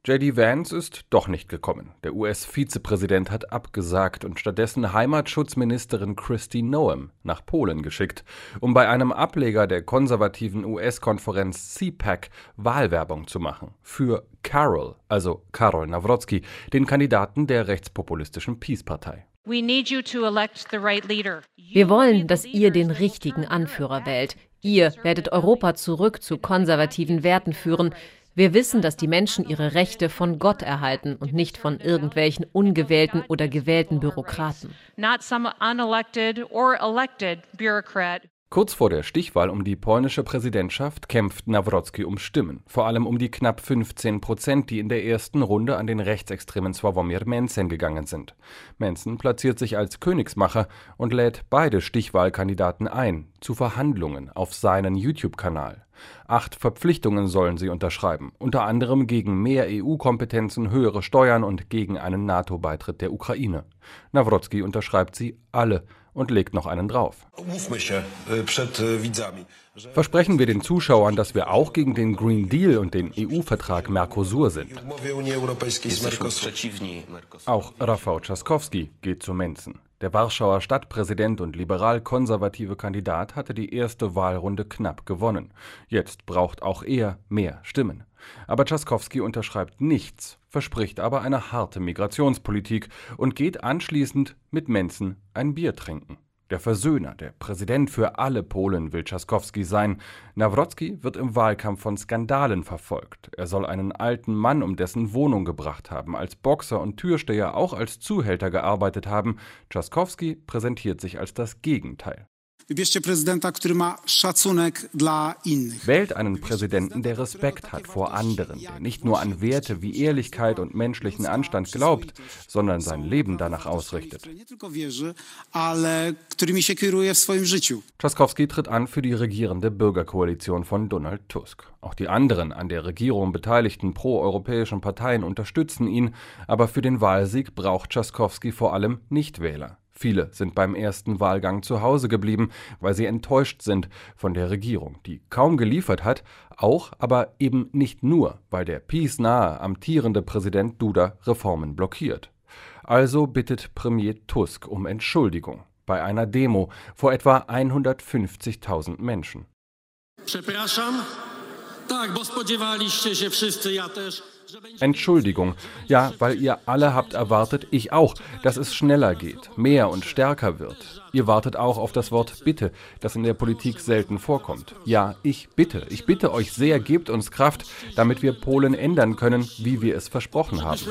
JD Vance ist doch nicht gekommen. Der US-Vizepräsident hat abgesagt und stattdessen Heimatschutzministerin Kristi Noem nach Polen geschickt, um bei einem Ableger der konservativen US-Konferenz CPAC Wahlwerbung zu machen. Für Karol, also Karol Nawrocki, den Kandidaten der rechtspopulistischen PiS-Partei. Wir wollen, dass ihr den richtigen Anführer wählt. Ihr werdet Europa zurück zu konservativen Werten führen. Wir wissen, dass die Menschen ihre Rechte von Gott erhalten und nicht von irgendwelchen ungewählten oder gewählten Bürokraten. Kurz vor der Stichwahl um die polnische Präsidentschaft kämpft Nawrocki um Stimmen, vor allem um die knapp 15%, die in der ersten Runde an den rechtsextremen Sławomir Mencen gegangen sind. Mencen platziert sich als Königsmacher und lädt beide Stichwahlkandidaten ein zu Verhandlungen auf seinen YouTube-Kanal. 8 Verpflichtungen sollen sie unterschreiben, unter anderem gegen mehr EU-Kompetenzen, höhere Steuern und gegen einen NATO-Beitritt der Ukraine. Nawrocki unterschreibt sie alle und legt noch einen drauf. Versprechen wir den Zuschauern, dass wir auch gegen den Green Deal und den EU-Vertrag Mercosur sind. Auch Rafał Trzaskowski geht zu Mencen. Der Warschauer Stadtpräsident und liberal-konservative Kandidat hatte die erste Wahlrunde knapp gewonnen. Jetzt braucht auch er mehr Stimmen. Aber Trzaskowski unterschreibt nichts, verspricht aber eine harte Migrationspolitik und geht anschließend mit Mencen ein Bier trinken. Der Versöhner, der Präsident für alle Polen will Trzaskowski sein. Nawrocki wird im Wahlkampf von Skandalen verfolgt. Er soll einen alten Mann um dessen Wohnung gebracht haben, als Boxer und Türsteher auch als Zuhälter gearbeitet haben. Trzaskowski präsentiert sich als das Gegenteil. Wählt einen Präsidenten, der Respekt hat vor anderen, der nicht nur an Werte wie Ehrlichkeit und menschlichen Anstand glaubt, sondern sein Leben danach ausrichtet. Trzaskowski tritt an für die regierende Bürgerkoalition von Donald Tusk. Auch die anderen an der Regierung beteiligten proeuropäischen Parteien unterstützen ihn, aber für den Wahlsieg braucht Trzaskowski vor allem Nichtwähler. Viele sind beim ersten Wahlgang zu Hause geblieben, weil sie enttäuscht sind von der Regierung, die kaum geliefert hat, auch, aber eben nicht nur, weil der PiS-nahe amtierende Präsident Duda Reformen blockiert. Also bittet Premier Tusk um Entschuldigung bei einer Demo vor etwa 150.000 Menschen. Entschuldigung, ja, weil ihr alle habt erwartet, ich auch, dass es schneller geht, mehr und stärker wird. Ihr wartet auch auf das Wort Bitte, das in der Politik selten vorkommt. Ja, ich bitte euch sehr, gebt uns Kraft, damit wir Polen ändern können, wie wir es versprochen haben.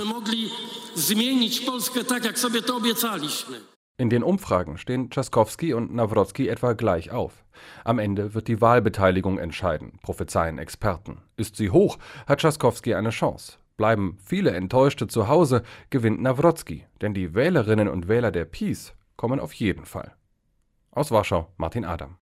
In den Umfragen stehen Trzaskowski und Nawrocki etwa gleich auf. Am Ende wird die Wahlbeteiligung entscheiden, prophezeien Experten. Ist sie hoch, hat Trzaskowski eine Chance. Bleiben viele Enttäuschte zu Hause, gewinnt Nawrocki, denn die Wählerinnen und Wähler der PiS kommen auf jeden Fall. Aus Warschau, Martin Adam.